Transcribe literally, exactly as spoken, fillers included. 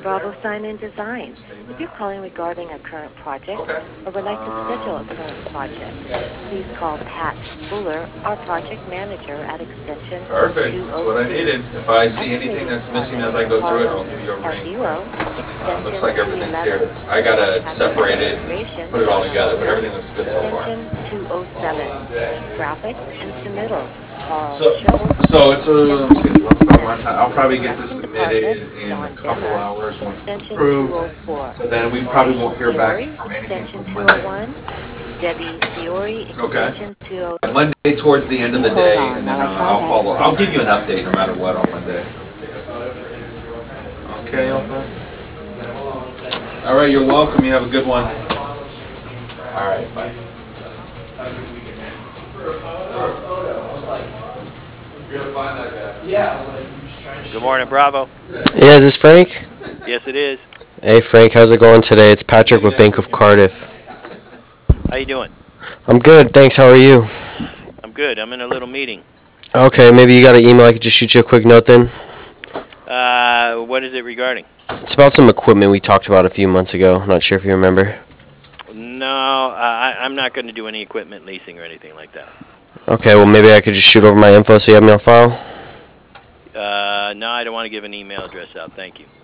Bravo Sign and Design. If you're calling regarding a current project Okay. or would like to schedule a current project, please call Pat Fuller, our project manager at extension Perfect. two That's what I oh two. needed. If I see anything Estimated that's missing department as I go through it, call I'll give you a R ring. zero, Uh, looks extension like two everything's eleven. here. I gotta Have separate it, information put it all on our together, but owner, everything looks good so far. extension two oh seven. Graphics and submittals. Carl So, Schultz, so it's a schedule. It's about one extension time. I'll probably get this Production submitted Department, in a John couple Demmer, hours once it's extension approved. two oh four. But then we probably won't hear back Fiore, from anything extension till two Monday. oh one. Debbie Fiore, Okay. extension two oh two. Monday towards the end of the Hold day, on and then while I uh, try I'll that follow. I'll give you an extension. update no matter what on Monday. Okay, Alpha. All right, you're welcome. You have a good one. All right, bye. Good morning, Bravo. Yeah, is this Frank? Yes, it is. Hey Frank, how's it going today? It's Patrick with Bank of Cardiff. How you doing? I'm good, thanks. How are you? I'm good. I'm in a little meeting. Okay, maybe you got an email. I could just shoot you a quick note then. Uh, what is it regarding? It's about some equipment we talked about a few months ago. Not sure if you remember. No, uh, I, I'm not going to do any equipment leasing or anything like that. Okay, well maybe I could just shoot over my info so you have me on file. Uh, no, I don't want to give an email address out. Thank you.